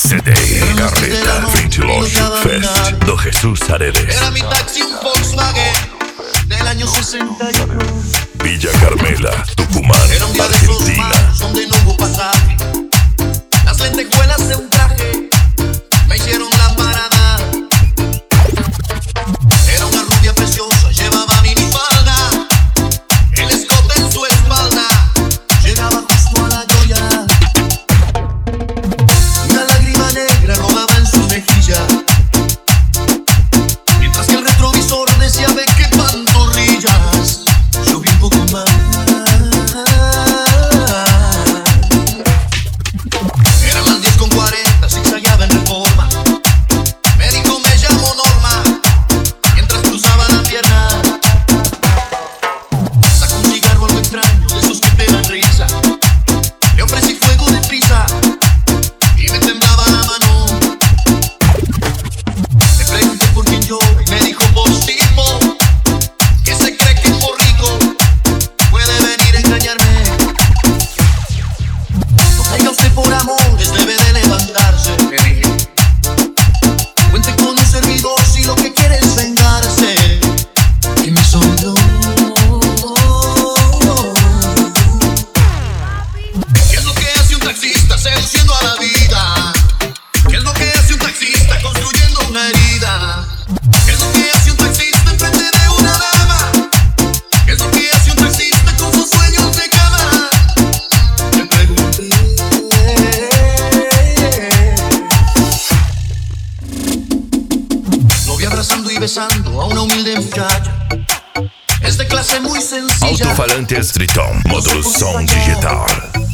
CD Carreta 28 Fest do Jesus Aredes. Era mi taxi un Volkswagen del año 61. Villa Carmela, Tucumán, Era un día de esos Argentina. malos donde no hubo pasaje. Las lentejuelas de un traje me hicieron la parada. Era una rubia preciosa, llevaba minifalda, el escote en su espalda llegaba justo a la joya. Una lágrima negra rodaba en su mejilla, mientras que el retrovisor decía: ve qué pantorrillas. Yo vi un poco más. Eran las 10:40, zigzagueaba en Reforma. Me dijo: me llamo Norma, mientras cruzaba la pierna. Sacó un cigarro algo extraño, de esos que te dan risa. Le ofrecí fuego de prisa y me temblaba la mano. Le pregunté por quién llora y me dijo: por tipo que se cree que por rico puede venir a engañarme. No caiga usted por amores, debe de levantarse, le dije. Cuente con un servidor si lo que quiere es vengarse. Que me sobró. ¿Qué es lo que hace un taxista seduciendo a la vida? ¿Qué es lo que hace un taxista construyendo una herida? ¿Qué es lo que hace un taxista enfrente de una dama? ¿Qué es lo que hace un taxista con sus sueños de cama? Le pregunté. Lo vi abrazando y besando a una humilde muchacha. Es de clase muy sencilla. Alto-falante Triton, módulo som digital.